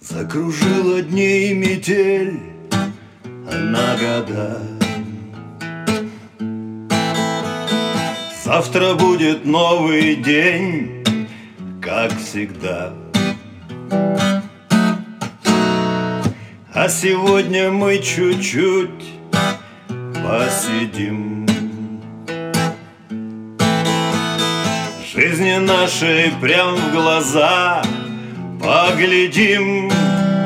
Закружила дней метель на года. Завтра будет новый день, как всегда. А сегодня мы чуть-чуть посидим, жизни нашей прям в глаза поглядим.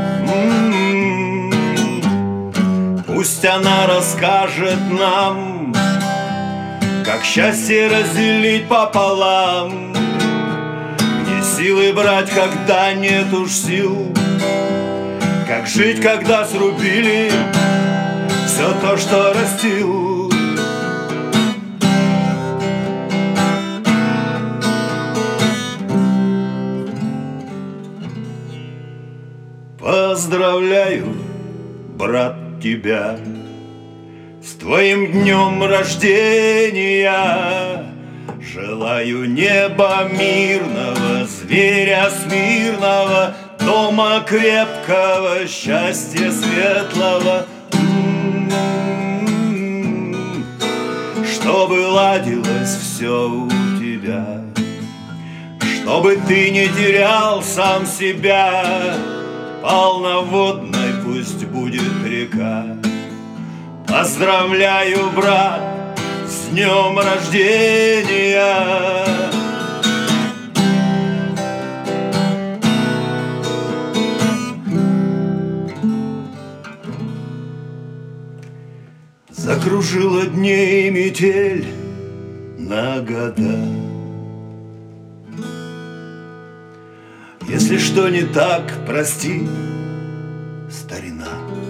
Пусть она расскажет нам, как счастье разделить пополам, где силы брать, когда нет уж сил, как жить, когда срубили все то, что растил. Поздравляю, брат, тебя с твоим днем рождения. Желаю неба мирного, зверя смирного, дома крепкого, счастья светлого. Чтобы ладилось все у тебя, чтобы ты не терял сам себя. Полноводной пусть будет река. Поздравляю, брат, с днем рождения. Закружила дней метель на года. Если что не так, прости, старина.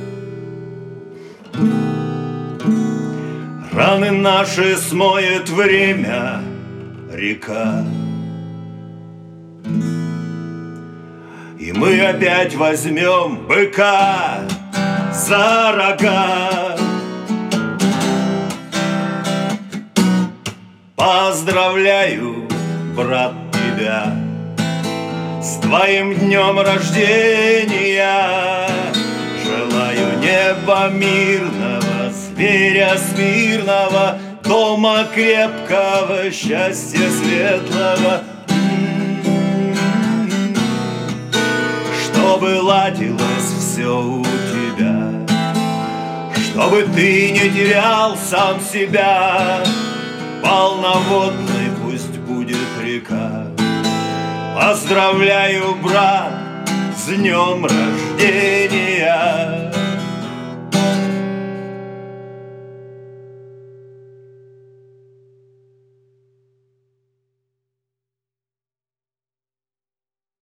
Раны наши смоет время, река, и мы опять возьмем быка за рога. Поздравляю, брат, тебя с твоим днем рождения. Желаю неба мирного, зверя смирного, дома крепкого, счастья светлого. Чтобы ладилось все у тебя, чтобы ты не терял сам себя. Полноводной пусть будет река. Поздравляю, брат, с днем рождения.